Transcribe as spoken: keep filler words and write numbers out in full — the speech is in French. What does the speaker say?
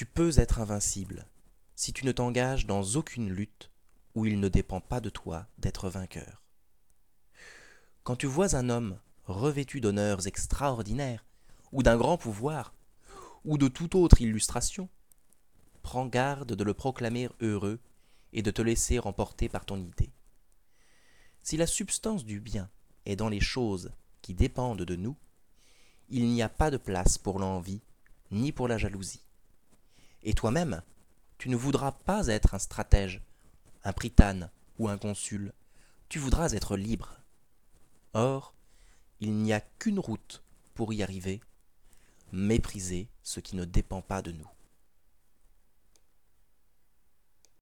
Tu peux être invincible si tu ne t'engages dans aucune lutte où il ne dépend pas de toi d'être vainqueur. Quand tu vois un homme revêtu d'honneurs extraordinaires, ou d'un grand pouvoir, ou de toute autre illustration, prends garde de le proclamer heureux et de te laisser emporter par ton idée. Si la substance du bien est dans les choses qui dépendent de nous, il n'y a pas de place pour l'envie ni pour la jalousie. Et toi-même, tu ne voudras pas être un stratège, un prytane ou un consul, tu voudras être libre. Or, il n'y a qu'une route pour y arriver, mépriser ce qui ne dépend pas de nous.